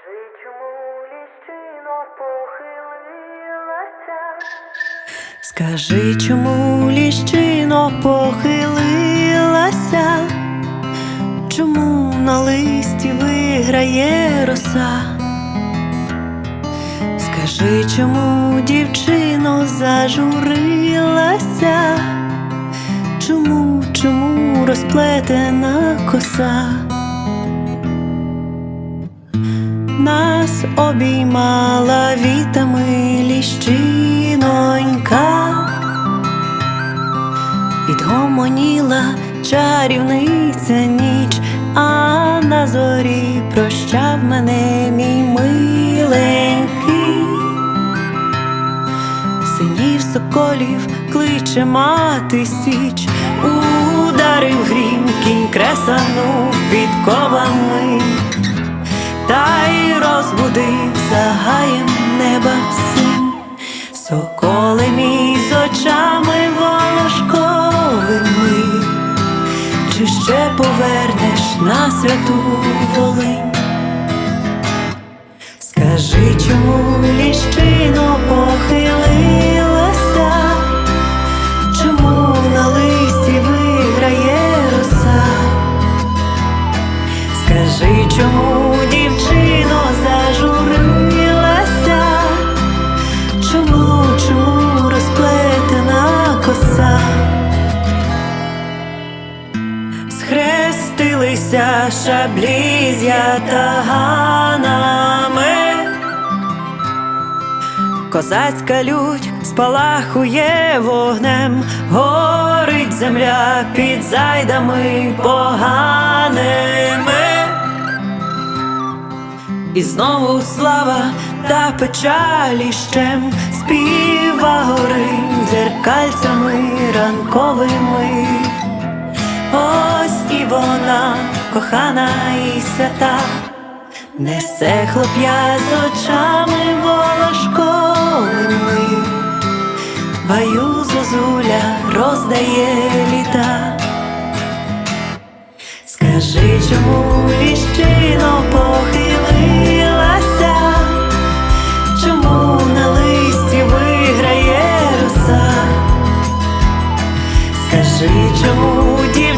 Скажи, чому ліщино похилилася? Чому на листі виграє роса? Скажи, чому дівчино зажурилася? Чому розплетена коса? Нас обіймала вітами ліщинонька, відгомоніла чарівниця ніч, а на зорі прощав мене мій миленький. Синів соколів кличе мати січ, ударив грім, кінь кресанув підковами, та й розбудив за гаєм неба синь. Соколе мій з очами волошковими, чи ще повернеш на святу Волинь? Скажи, чому ліщино похилилася? Чому на листі виграє роса? Скажи, чому дівчино зажурилася? Чому розплетена коса? Схрестилися шаблі з ятаганами, козацька лють спалахує вогнем, горить земля під зайдами поганими. І знову слава та печалі щем співа горим дзеркальцями ранковими. Ось і вона, кохана і свята, несе хлоп'я з очами волошковими, баю зозуля роздає літа. Скажи, чому ліщино похилилася? Чому на листі виграє роса? Скажи, чому